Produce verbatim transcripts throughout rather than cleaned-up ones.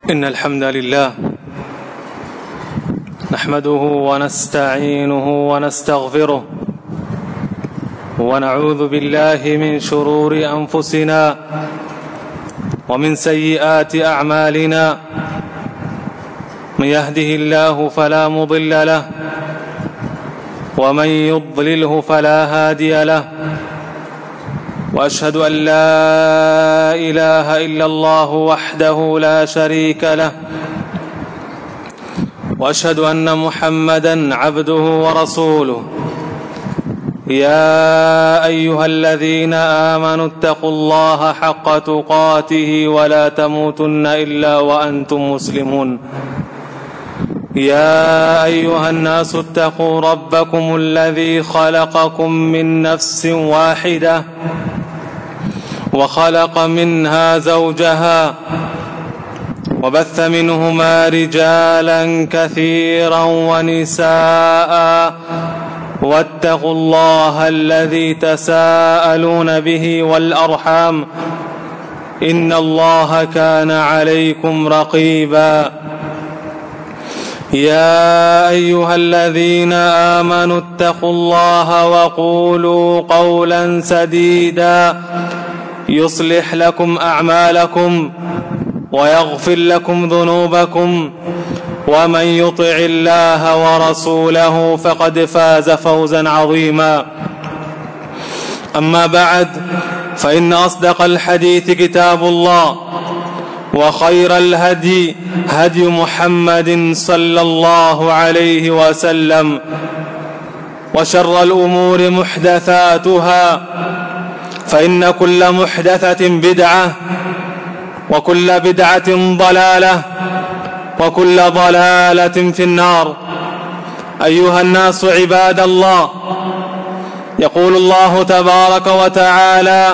إن الحمد لله نحمده ونستعينه ونستغفره ونعوذ بالله من شرور أنفسنا ومن سيئات أعمالنا. من يهده الله فلا مضل له ومن يضلله فلا هادي له، وأشهد أن لا إله إلا الله وحده لا شريك له، وأشهد أن محمدًا عبده ورسوله. يا أيها الذين آمنوا اتقوا الله حق تقاته ولا تموتن إلا وأنتم مسلمون. يا أيها الناس اتقوا ربكم الذي خلقكم من نفس واحدة وخلق منها زوجها وبث منهما رجالا كثيرا ونساء، واتقوا الله الذي تساءلون به والأرحام إن الله كان عليكم رقيبا. يا أيها الذين آمنوا اتقوا الله وقولوا قولا سديدا يصلح لكم أعمالكم ويغفر لكم ذنوبكم، ومن يطع الله ورسوله فقد فاز فوزا عظيما. أما بعد، فإن أصدق الحديث كتاب الله، وخير الهدي هدي محمد صلى الله عليه وسلم، وشر الأمور محدثاتها، فإن كل محدثة بدعة، وكل بدعة ضلالة، وكل ضلالة في النار. أيها الناس عباد الله، يقول الله تبارك وتعالى: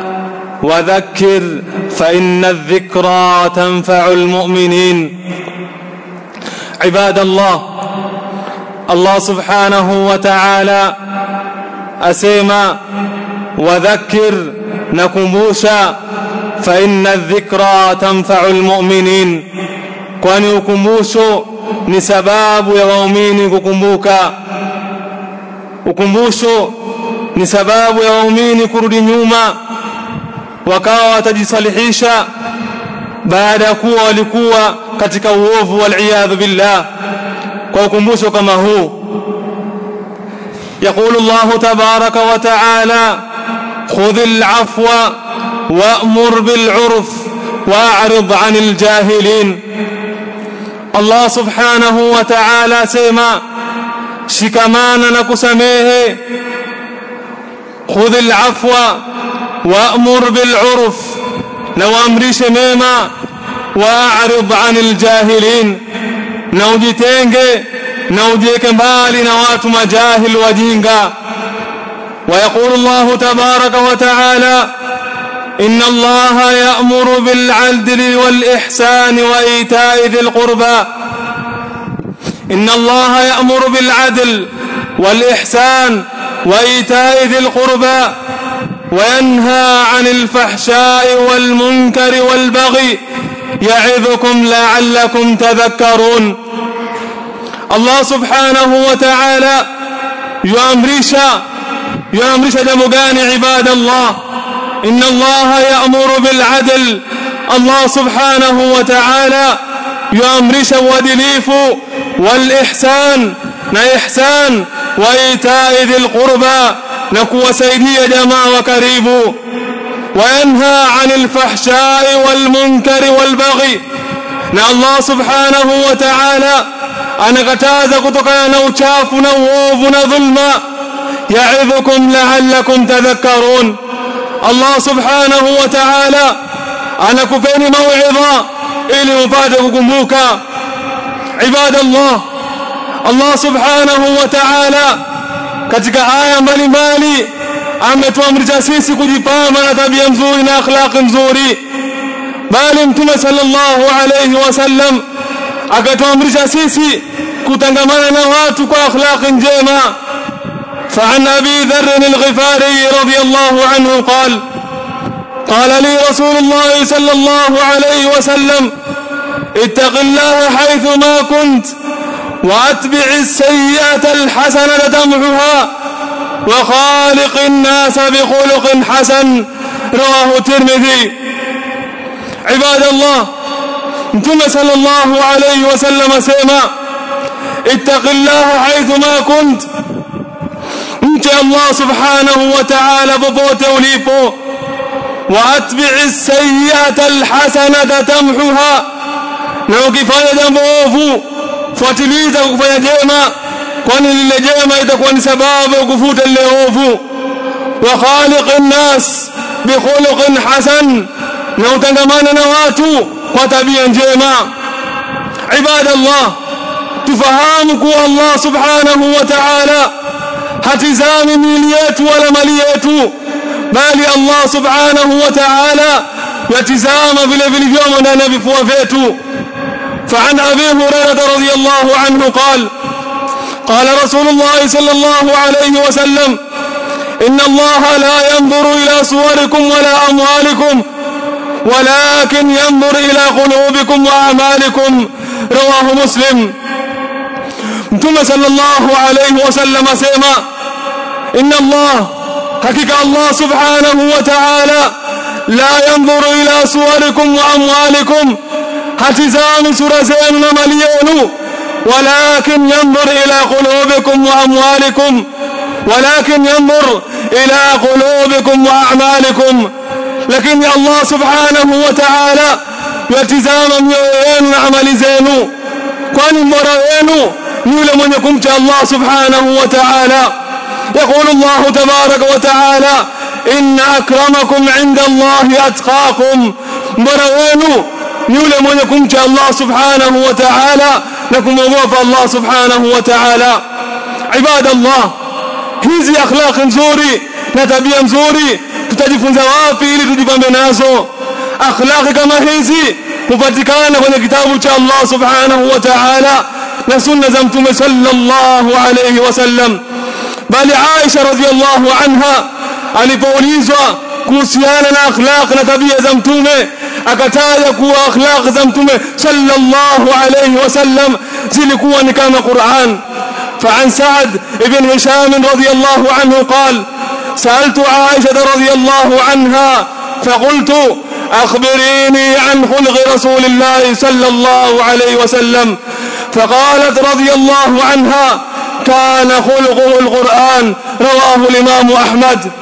وذكر فإن الذكرى تنفع المؤمنين. عباد الله، الله سبحانه وتعالى أسيما وذكر نكمبوشا فإن الذكرى تنفع المؤمنين، kwani ukumbusho ni sababu ya waumini kukumbuka. Ukumbusho ni sababu ya waumini kurudi nyuma, wakawa watajisalihisha baada ya kuwa walikuwa katika uovu, wal billah. Kwa ukumbusho kama huu, يقول الله تبارك وتعالى: خذ العفو وأمر بالعرف وأعرض عن الجاهلين. Allah subhanahu wa ta'ala sema, shikamana na kusamehe. Khudh al-afwa wa'mur bil-'urf, na waamrishe mema. Wa'rid 'anil jahilin, na ujitenge na ujieke mbali na watu majahil wajinga. Wa yaqulu Allah tabaraka wa ta'ala: إن الله يأمر بالعدل والإحسان وإيتاء ذي القربى. إن الله يأمر بالعدل والإحسان وإيتاء ذي القربى وينهى عن الفحشاء والمنكر والبغي يعظكم لعلكم تذكرون. الله سبحانه وتعالى يأمرش يأمرش جمغان عباد الله. إن الله يأمر بالعدل، الله سبحانه وتعالى يأمرش ودليف والإحسان نا إحسان وإيتاء ذي القربى نكو سيدي جماعة وكريب، وينهى عن الفحشاء والمنكر والبغي نا الله سبحانه وتعالى أنا قتاز كتكنا وشاف نووف ظلم يعظكم لعلكم تذكرون. Allah subhanahu wa ta'ala anakupeni mauidha ili mpate kukumbuka. Ibadallah, Allah subhanahu wa ta'ala katika aya mbalimbali ametuamrisha sisi kujipamba na tabia nzuri na akhlaq nzuri, bali Mtume sallallahu alayhi wasallam akatuamrisha sisi kutangamana na watu kwa akhlaq njema. فعن أبي ذر الغفاري رضي الله عنه قال: قال لي رسول الله صلى الله عليه وسلم: اتق الله حيث ما كنت واتبع السيئة الحسنة تمحها وخالق الناس بخلق حسن رواه الترمذي. عباد الله، ثم صلى الله عليه وسلم سيما اتق الله حيث ما كنت، mche Allah subhanahu wa ta'ala popote ulipo. Waatbi'i as-sayyi'ata al-hasanata tamhuha, na ukifanya jambo ovu fuatiliza kufanya jema, kwani lile jema itakuwa ni sababu ya kufuta lile ovu. Wa khaliqin nas bi khuluqin hasan, na utangamana na watu kwa tabia njema. Ibadallah, tufahamu kuwa Allah subhanahu wa ta'ala hatizami mili yetu wala mali yetu, bali Allah subhanahu wa ta'ala yatizama vile vilivyomo ndani ya vifua vyetu. فعن أبي هريرة رضي الله عنه قال قال رسول الله صلى الله عليه وسلم إن الله لا ينظر إلى صوركم ولا أموالكم ولكن ينظر إلى قلوبكم وأعمالكم رواه مسلم. ثم صلى الله عليه وسلم سيما إن الله حقيقة الله سبحانه وتعالى لا ينظر إلى صوركم وأموالكم hatizami sura zenu na mali yenu, walakin yanzur ila qulubikum wa amwalikum, walakin yanzur ila qulubikum wa a'malikum. Lakini Allah subhanahu wa ta'ala yatizama mioyo yenu na amali zenu, kwani mbora wenu ni yule mwenye kumcha Allah subhanahu wa ta'ala. يقول الله تبارك وتعالى إن أكرمكم عند الله أتقاكم، mbora wenu ni yule mwenye kumcha Allah subhanahu wa ta'ala na kumwogopa Allah subhanahu wa ta'ala. Ibadallah, hizi akhlaq nzuri na tabia nzuri tutajifunza wapi ili tujipambe nazo? Akhlaq kama hizi hupatikana kwenye kitabu cha Allah subhanahu wa ta'ala na sunna za Mtume sallallahu alayhi wasallam. Bali Aisha radhiyallahu anha alipoulizwa kuhusiana na akhlaq na tabia za Mtume, akataja kuwa akhlaq za Mtume sallallahu alayhi wasallam zilikuwa ni kama Qur'an. فعن سعد بن هشام رضي الله عنه قال سألت عائشة رضي الله عنها فقلت أخبريني عن خلق رسول الله صلى الله عليه وسلم، فقالت رضي الله عنها كان خلقه القرآن رواه الإمام أحمد.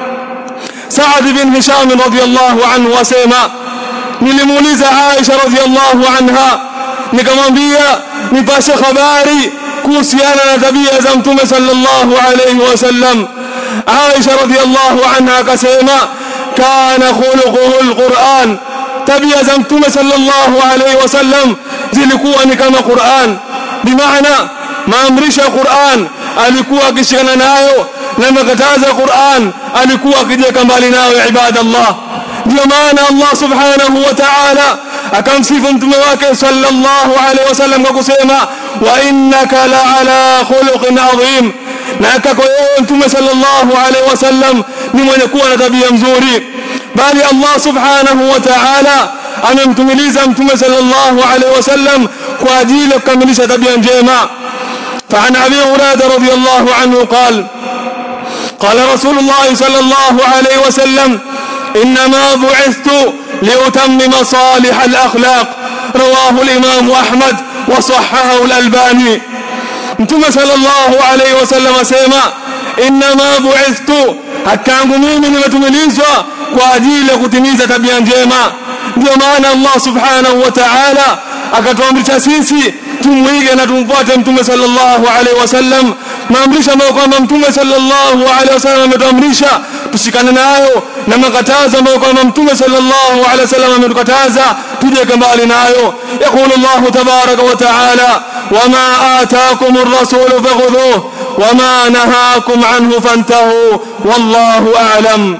سعد بن هشام رضي الله عنه وسيما nilimuuliza Aisha radhiallahu anha, nikamwambia nipashe habari kuhusiana na tabia za Mtume sallallahu alayhi wasallam. Aisha radhiallahu anha akasema kana khuluquhu alquran, tabia za Mtume sallallahu alayhi wasallam zilikuwa ni kama Qur'an, bimaana maamrisha Qur'an alikuwa akishikana nayo na makataza Qur'an alikuwa akijiweka mbali nayo. Ibadallah, ndio maana Allah subhanahu wa ta'ala akamsifu mtume wake sallallahu alayhi wasallam kwa kusema wa innaka la ala khuluqin adhim, na akako mtume sallallahu alayhi wasallam ni mwenye kuwa na tabia nzuri. Bali Allah subhanahu wa ta'ala amemtumiliza mtume sallallahu alayhi wasallam kwa ajili ya kukamilisha tabia njema. فعن أبي هريرة رضي الله عنه قال قال رسول الله صلى الله عليه وسلم إنما بعثت لأتمم صالح الأخلاق رواه الإمام أحمد وصححه الألباني. Mtume sallallahu alayhi wasallam asema inma bu'ithtu, hakangu mimi nimetumilizwa kwa ajili ya kutimiza tabia njema. Ndio maana Allah subhanahu wa ta'ala akatuamrisha sisi tumuige na tumfuate Mtume sallallahu alayhi wasallam, maamrisho ambayo kwamba Mtume sallallahu alayhi wasallam ametuamrisha tushikane nayo, na makatazo ambayo kwamba Mtume sallallahu alayhi wasallam ametukataza tujeke mbali nayo. Yaqulu Allah tabaraka wa ta'ala wama ataakum ar-rasul fakhudhuhu wama nahakum anhu fantahu wallahu a'lam.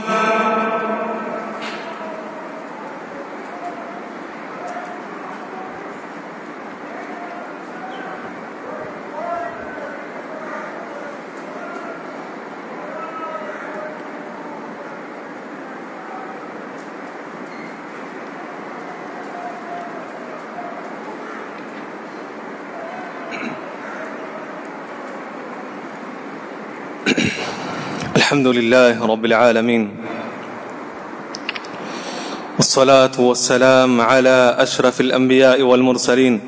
الحمد لله رب العالمين، والصلاة والسلام على أشرف الأنبياء والمرسلين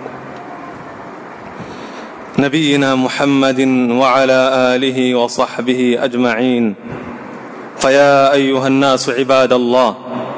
نبينا محمد وعلى آله وصحبه أجمعين. فيا أيها الناس عباد الله،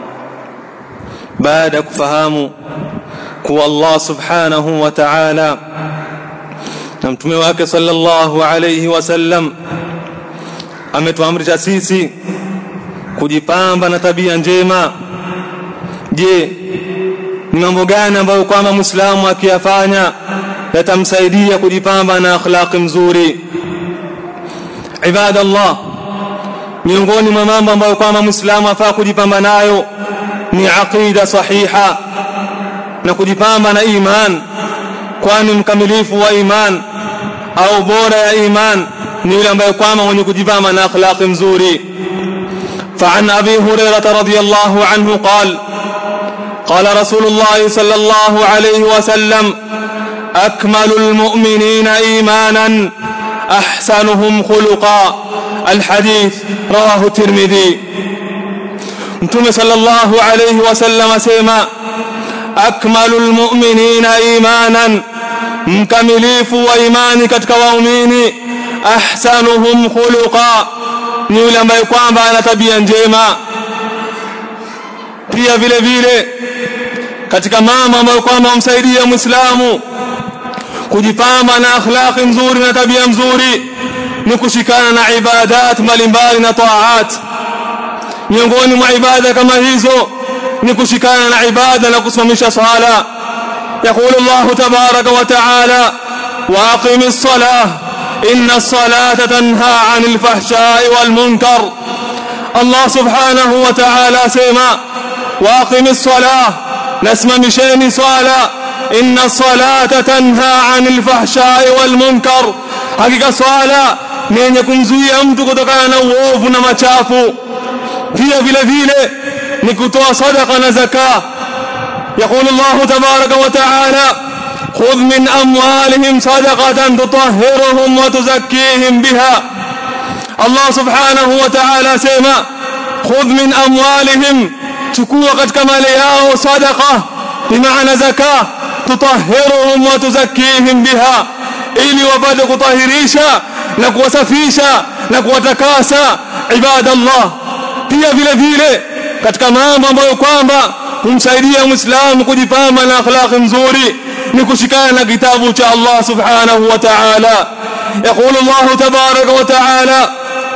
بعد كفهام كو الله سبحانه وتعالى نمتمي wake sallallahu alayhi wasallam ametuamrisha sisi kujipamba na tabia njema. Je, ni mambo gani ambayo kwamba Muislamu akiyafanya yatamsaidia kujipamba na akhlaq nzuri? Ibadallah, miongoni mwa mambo ambayo kwamba Muislamu afaa kujipamba nayo ni aqida sahiha na kujipamba na iman, kwani mkamilifu wa iman au bora ya iman ni yule ambaye kwamba mwenye kujipamba na akhlaq nzuri. فعن أبي هريرة رضي الله عنه قال قال رسول الله صلى الله عليه وسلم أكمل المؤمنين إيمانا أحسنهم خلقا. الحديث رواه الترمذي. متى صلى الله عليه وسلم سيما أكمل المؤمنين إيمانا، مكمليف وإيماني katika waumini, ahsanuhum khuluqa, ni yule ambaye kwamba ana tabia njema. Pia vile vile katika mambo ambayo kwamba humsaidia Muislamu kujipamba na akhlaqi nzuri na tabia nzuri ni kushikana na ibadat mbalimbali na taat. Miongoni mwa ibada kama hizo ni kushikana na ibada na kusimamisha swala. يقول الله تبارك وتعالى واقم الصلاة إن الصلاة تنهى عن الفحشاء والمنكر. الله سبحانه وتعالى سيما واقم الصلاة، نسممشين صلاة، إن الصلاة تنهى عن الفحشاء والمنكر. حقيقة صلاة من يكون زي أمتك تقانا ووفنا مچافو. فيها vile vile ni kutoa sadaqa na zakah. يقول الله تبارك وتعالى خذ من أموالهم صدقة تطهرهم وتزكيهم بها. الله سبحانه وتعالى سيما خذ من أموالهم، chukua katika mali yao sadaqa, bimaana zakah, tutahhiruhum wa tuzakkihim biha, ili wapate kutahirisha na kuwasafisha na kuwatakasa. Ibadallah, pia vile vile katika mambo ambayo kwamba humsaidia Muislamu kujipamba na akhlaq nzuri ni kushikana na kitabu cha Allah subhanahu wa ta'ala. يقول الله تبارك وتعالى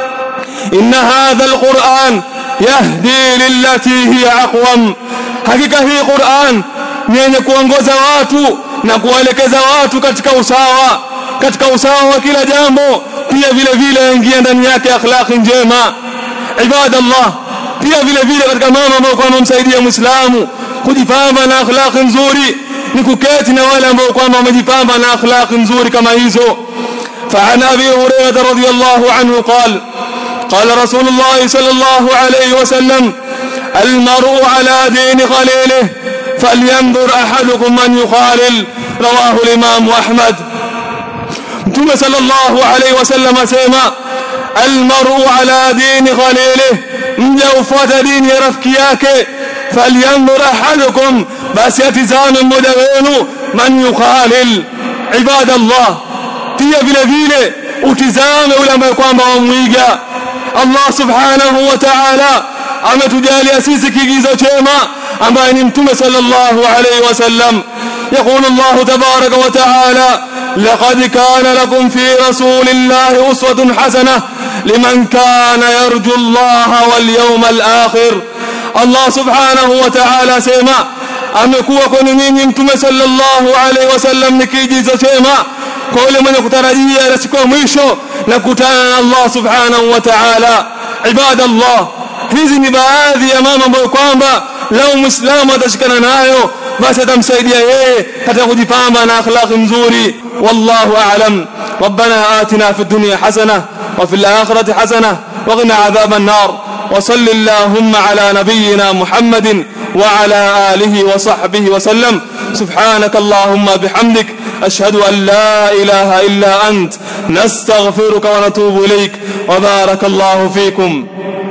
إن هذا القرآن يهدي للتي هي أقوم. hakika hii Qur'an ni yenye kuongoza watu na kuelekeza watu katika usawa, katika usawa wa kila jambo. Pia vile vile ingia ndani yake akhlaq njema. Ibadallah, pia vile vile katika mambo ambayo kwamba msaidia Muislamu kujipamba na akhlaq nzuri ni kuketi na wale ambao kwamba wamejipamba na akhlaq nzuri kama hizo. فعن أبي هريرة رضي الله عنه قال قال رسول الله صلى الله عليه وسلم المرء على دين خليله فلينظر أحدكم من يخالل. رواه الإمام أحمد. ثم صلى الله عليه وسلم سيما المرء على دين خليله، مجوفة دين يرفكياك، فلينظر أحدكم بس يتزام مدوين من يخالل. عباد الله، pia vile vile utizame ule ambaye kwamba wamwiga. Allah subhanahu wa ta'ala ametujalia sisi kigizo chema ambaye ni mtume sallallahu alayhi wasallam. يقول الله تبارك وتعالى لقد كان لكم في رسول الله أسوة حسنة لمن كان يرجو الله واليوم الآخر. الله سبحانه وتعالى سيما amekuwa kwenu nyinyi mtume sallallahu alayhi wasallam ni kigizo chema kwa yule mwenye kutarajia na siku ya mwisho na kukutana na Allah subhanahu wa ta'ala. Ibadallah, hizi ni baadhi ya mambo ambayo kwamba lau Muislamu atashikana nayo basi atamsaidia yeye katika kujipamba na akhlaq nzuri. Wallahu a'lam. ربنا آتنا في الدنيا حسنة وفي الآخرة حسنة وقنا عذاب النار. وصل اللهم على نبينا محمد وعلى آله وصحبه وسلم. سبحانك اللهم بحمدك أشهد أن لا إله إلا أنت نستغفرك ونتوب إليك وبارك الله فيكم.